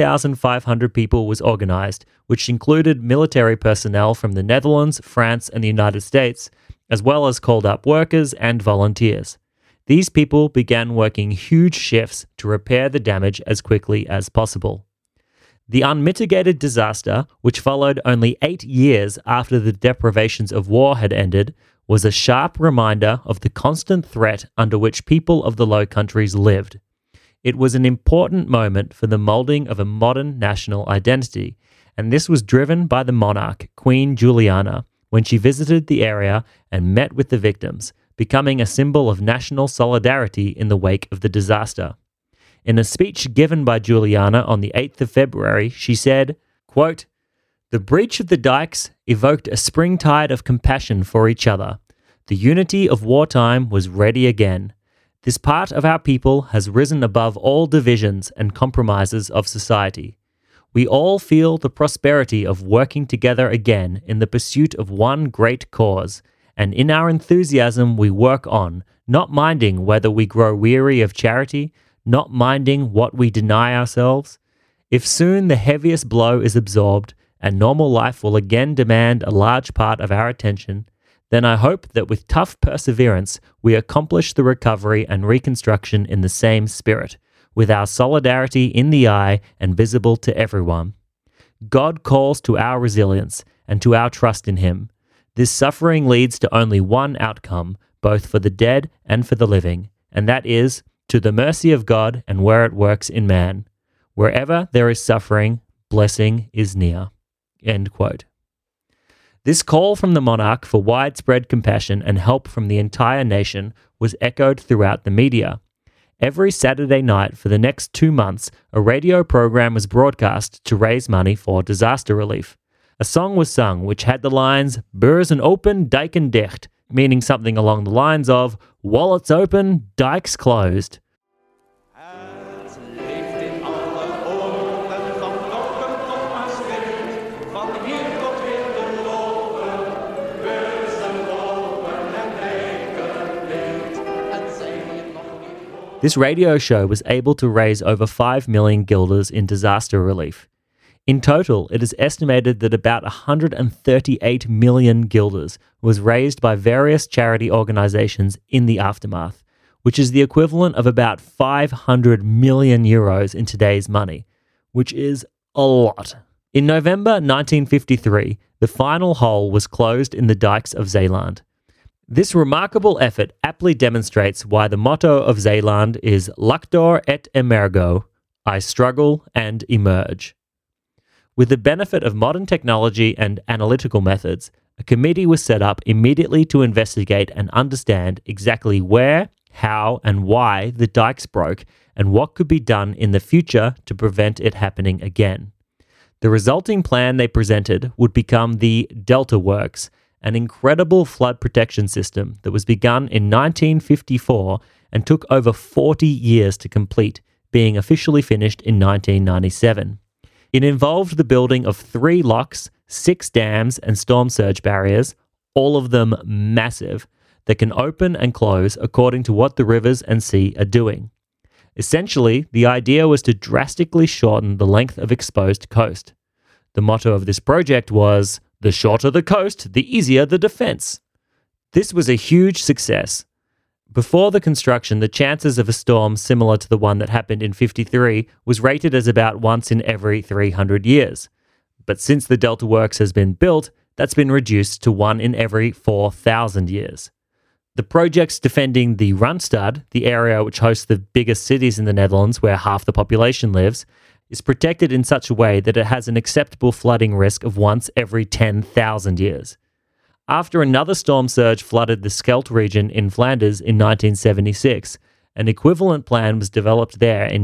3,500 people was organized, which included military personnel from the Netherlands, France, and the United States, as well as called-up workers and volunteers. These people began working huge shifts to repair the damage as quickly as possible. The unmitigated disaster, which followed only 8 years after the deprivations of war had ended, was a sharp reminder of the constant threat under which people of the Low Countries lived. It was an important moment for the moulding of a modern national identity, and this was driven by the monarch, Queen Juliana, when she visited the area and met with the victims, becoming a symbol of national solidarity in the wake of the disaster. In a speech given by Juliana on the 8th of February, she said, quote, "The breach of the dikes evoked a springtide of compassion for each other. The unity of wartime was ready again. This part of our people has risen above all divisions and compromises of society. We all feel the prosperity of working together again in the pursuit of one great cause, and in our enthusiasm we work on, not minding whether we grow weary of charity, not minding what we deny ourselves. If soon the heaviest blow is absorbed, and normal life will again demand a large part of our attention, then I hope that with tough perseverance we accomplish the recovery and reconstruction in the same spirit, with our solidarity in the eye and visible to everyone. God calls to our resilience and to our trust in Him. This suffering leads to only one outcome, both for the dead and for the living, and that is to the mercy of God and where it works in man. Wherever there is suffering, blessing is near." End quote. This call from the monarch for widespread compassion and help from the entire nation was echoed throughout the media. Every Saturday night for the next 2 months, a radio program was broadcast to raise money for disaster relief. A song was sung which had the lines, "Beurzen open, dijken dicht," meaning something along the lines of, "Wallets open, dikes closed." This radio show was able to raise over 5 million guilders in disaster relief. In total, it is estimated that about 138 million guilders was raised by various charity organisations in the aftermath, which is the equivalent of about 500 million euros in today's money, which is a lot. In November 1953, the final hole was closed in the dikes of Zeeland. This remarkable effort aptly demonstrates why the motto of Zeeland is Luctor et emergo, I struggle and emerge. With the benefit of modern technology and analytical methods, a committee was set up immediately to investigate and understand exactly where, how, and why the dikes broke and what could be done in the future to prevent it happening again. The resulting plan they presented would become the Delta Works, an incredible flood protection system that was begun in 1954 and took over 40 years to complete, being officially finished in 1997. It involved the building of 3 locks, 6 dams and storm surge barriers, all of them massive, that can open and close according to what the rivers and sea are doing. Essentially, the idea was to drastically shorten the length of exposed coast. The motto of this project was, "The shorter the coast, the easier the defense." This was a huge success. Before the construction, the chances of a storm similar to the one that happened in 53 was rated as about once in every 300 years. But since the Delta Works has been built, that's been reduced to 1 in every 4,000 years. The projects defending the Randstad, the area which hosts the biggest cities in the Netherlands where half the population lives, is protected in such a way that it has an acceptable flooding risk of once every 10,000 years. After another storm surge flooded the Scheldt region in Flanders in 1976, an equivalent plan was developed there in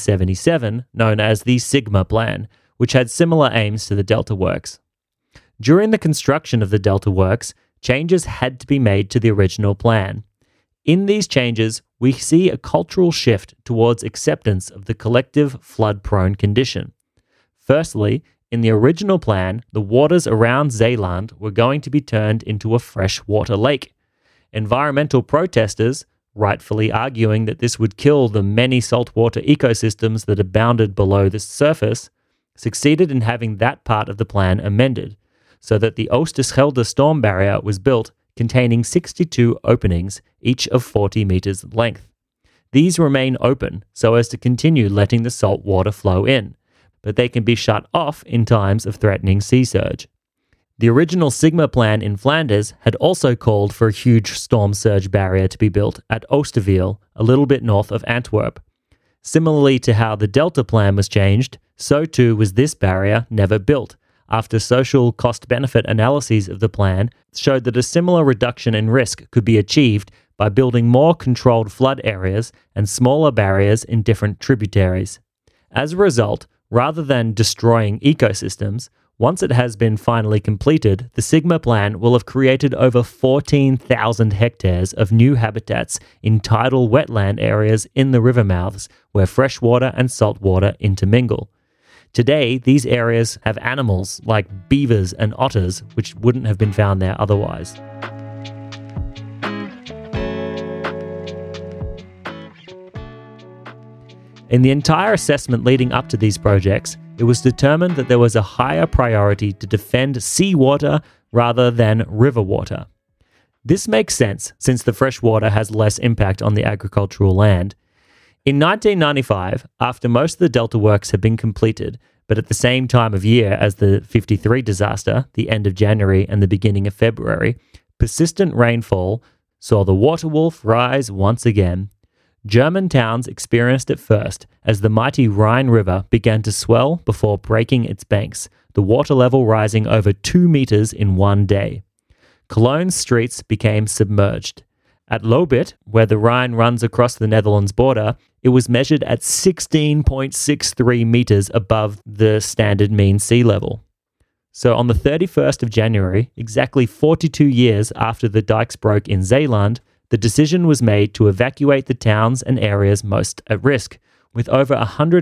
1977, known as the Sigma Plan, which had similar aims to the Delta Works. During the construction of the Delta Works, changes had to be made to the original plan. In these changes, we see a cultural shift towards acceptance of the collective flood-prone condition. Firstly, in the original plan, the waters around Zeeland were going to be turned into a freshwater lake. Environmental protesters, rightfully arguing that this would kill the many saltwater ecosystems that abounded below the surface, succeeded in having that part of the plan amended, so that the Oosterschelde storm barrier was built containing 62 openings, each of 40 meters length. These remain open so as to continue letting the salt water flow in, but they can be shut off in times of threatening sea surge. The original Sigma plan in Flanders had also called for a huge storm surge barrier to be built at Oosterweel, a little bit north of Antwerp. Similarly to how the Delta plan was changed, so too was this barrier never built, after social cost-benefit analyses of the plan showed that a similar reduction in risk could be achieved by building more controlled flood areas and smaller barriers in different tributaries. As a result, rather than destroying ecosystems, once it has been finally completed, the Sigma plan will have created over 14,000 hectares of new habitats in tidal wetland areas in the river mouths where freshwater and saltwater intermingle. Today, these areas have animals like beavers and otters, which wouldn't have been found there otherwise. In the entire assessment leading up to these projects, it was determined that there was a higher priority to defend seawater rather than river water. This makes sense since the freshwater has less impact on the agricultural land. In 1995, after most of the Delta Works had been completed, But at the same time of year as the 53 disaster, the end of January and the beginning of February, persistent rainfall saw the water wolf rise once again. German towns experienced it first as the mighty Rhine River began to swell before breaking its banks, the water level rising over 2 meters in one day. Cologne's streets became submerged. At Lobit, where the Rhine runs across the Netherlands border, it was measured at 16.63 meters above the standard mean sea level. So on the 31st of January, exactly 42 years after the dikes broke in Zeeland, the decision was made to evacuate the towns and areas most at risk, with over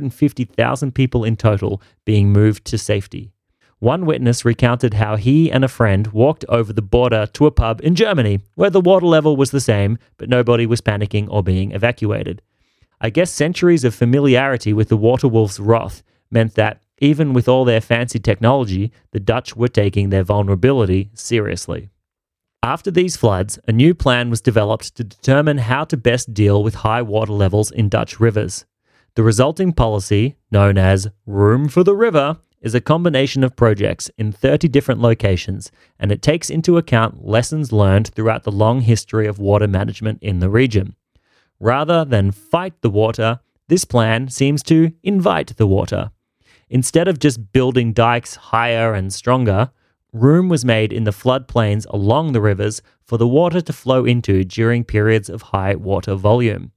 150,000 people in total being moved to safety. One witness recounted how he and a friend walked over the border to a pub in Germany, where the water level was the same, but nobody was panicking or being evacuated. I guess centuries of familiarity with the water wolf's wrath meant that, even with all their fancy technology, the Dutch were taking their vulnerability seriously. After these floods, a new plan was developed to determine how to best deal with high water levels in Dutch rivers. The resulting policy, known as Room for the River, is a combination of projects in 30 different locations, and it takes into account lessons learned throughout the long history of water management in the region. Rather than fight the water, this plan seems to invite the water. Instead of just building dikes higher and stronger, room was made in the floodplains along the rivers for the water to flow into during periods of high water volume.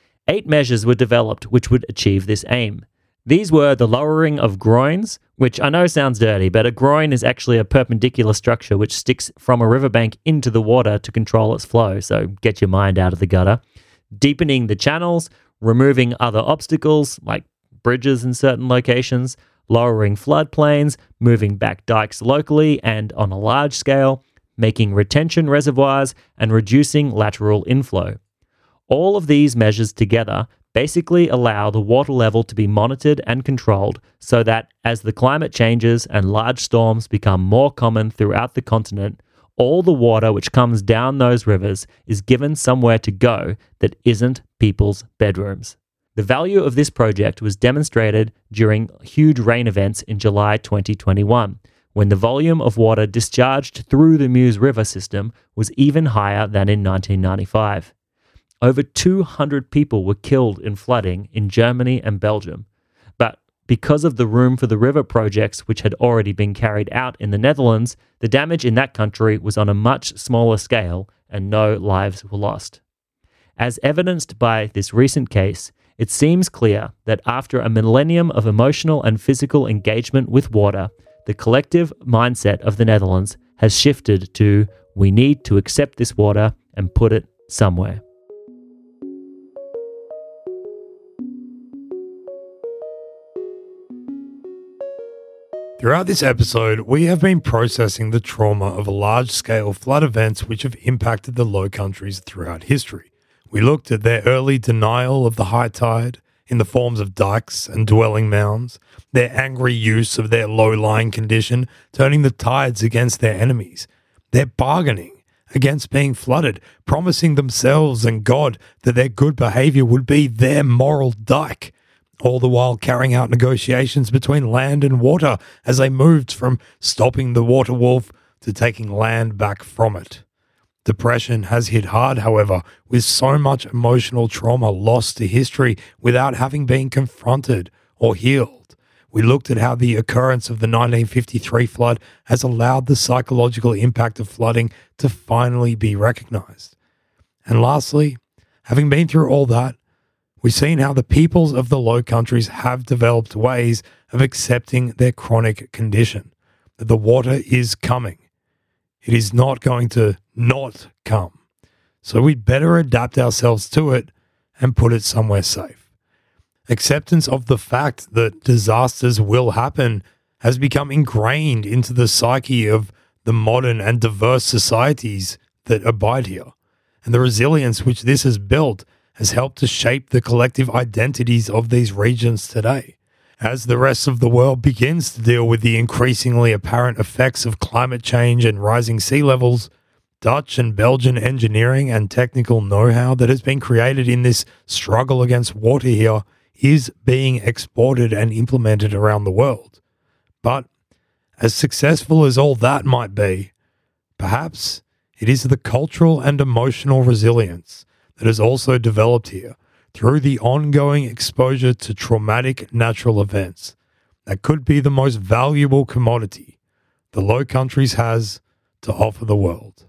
8 measures were developed which would achieve this aim. These were the lowering of groins, which I know sounds dirty, but a groin is actually a perpendicular structure which sticks from a riverbank into the water to control its flow, so get your mind out of the gutter. Deepening the channels, removing other obstacles like bridges in certain locations, lowering floodplains, moving back dikes locally and on a large scale, making retention reservoirs, and reducing lateral inflow. All of these measures together basically allow the water level to be monitored and controlled so that as the climate changes and large storms become more common throughout the continent, all the water which comes down those rivers is given somewhere to go that isn't people's bedrooms. The value of this project was demonstrated during huge rain events in July 2021, when the volume of water discharged through the Meuse River system was even higher than in 1995. Over 200 people were killed in flooding in Germany and Belgium. But because of the Room for the River projects which had already been carried out in the Netherlands, the damage in that country was on a much smaller scale and no lives were lost. As evidenced by this recent case, it seems clear that after a millennium of emotional and physical engagement with water, the collective mindset of the Netherlands has shifted to, we need to accept this water and put it somewhere. Throughout this episode, we have been processing the trauma of large-scale flood events which have impacted the Low Countries throughout history. We looked at their early denial of the high tide in the forms of dikes and dwelling mounds, their angry use of their low-lying condition, turning the tides against their enemies, their bargaining against being flooded, promising themselves and God that their good behavior would be their moral dike, all the while carrying out negotiations between land and water as they moved from stopping the water wolf to taking land back from it. Depression has hit hard, however, with so much emotional trauma lost to history without having been confronted or healed. We looked at how the occurrence of the 1953 flood has allowed the psychological impact of flooding to finally be recognized. And lastly, having been through all that, we've seen how the peoples of the Low Countries have developed ways of accepting their chronic condition, that the water is coming. It is not going to not come. So we'd better adapt ourselves to it and put it somewhere safe. Acceptance of the fact that disasters will happen has become ingrained into the psyche of the modern and diverse societies that abide here. And the resilience which this has built has helped to shape the collective identities of these regions today. As the rest of the world begins to deal with the increasingly apparent effects of climate change and rising sea levels, Dutch and Belgian engineering and technical know-how that has been created in this struggle against water here is being exported and implemented around the world. But as successful as all that might be, perhaps it is the cultural and emotional resilience that has also developed here through the ongoing exposure to traumatic natural events that could be the most valuable commodity the Low Countries has to offer the world.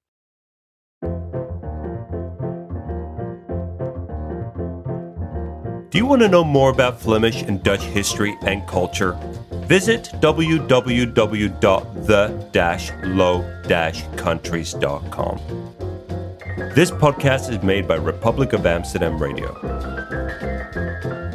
Do you want to know more about Flemish and Dutch history and culture? Visit www.the-low-countries.com. This podcast is made by Republic of Amsterdam Radio.